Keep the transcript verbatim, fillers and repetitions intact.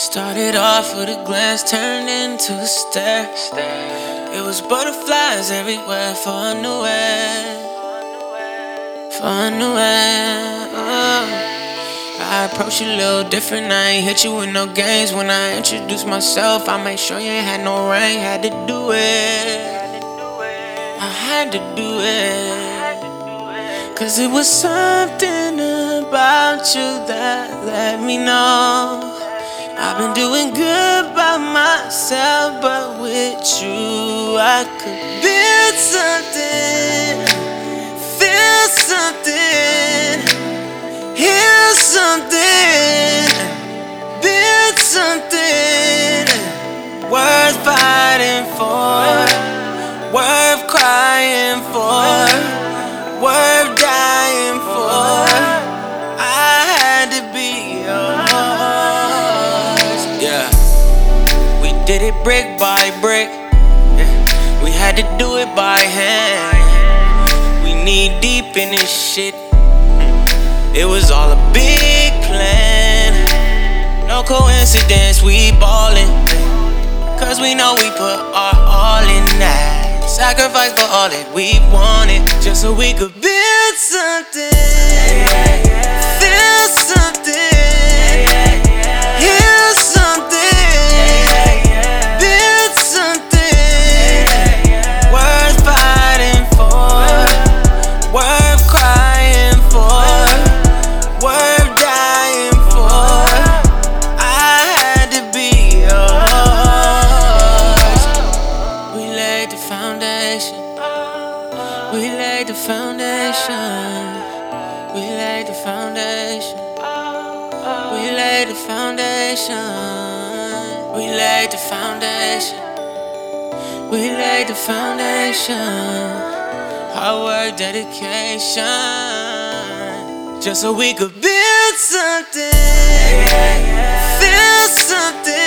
Started off with a glance, turned into a stare. It was butterflies everywhere for I knew it. For I knew it. Oh. I approached you a little different. I ain't hit you with no games. When I introduced myself, I made sure you ain't had no ring. Had to do it. I had to do it. Cause it was something about you that let me know I've been doing good by myself, but with you I could build something, feel something, heal something, build something worth fighting for, worth crying for, worth dying for. I had to be yours. Yeah, we did it brick by brick. Yeah, we had to do it by hand. We knee deep in this shit. It was all a big plan. No coincidence, we ballin'. Cause we know we put our all in that. Sacrifice for all that we wanted, just so we could build something, feel something, heal something, build something worth fighting for, worth crying for, worth dying for. I had to be yours. We laid the foundation. We laid the foundation. We laid the foundation. We laid the foundation. We laid the foundation. We laid the foundation. Hard work, dedication, just so we could build something, feel something.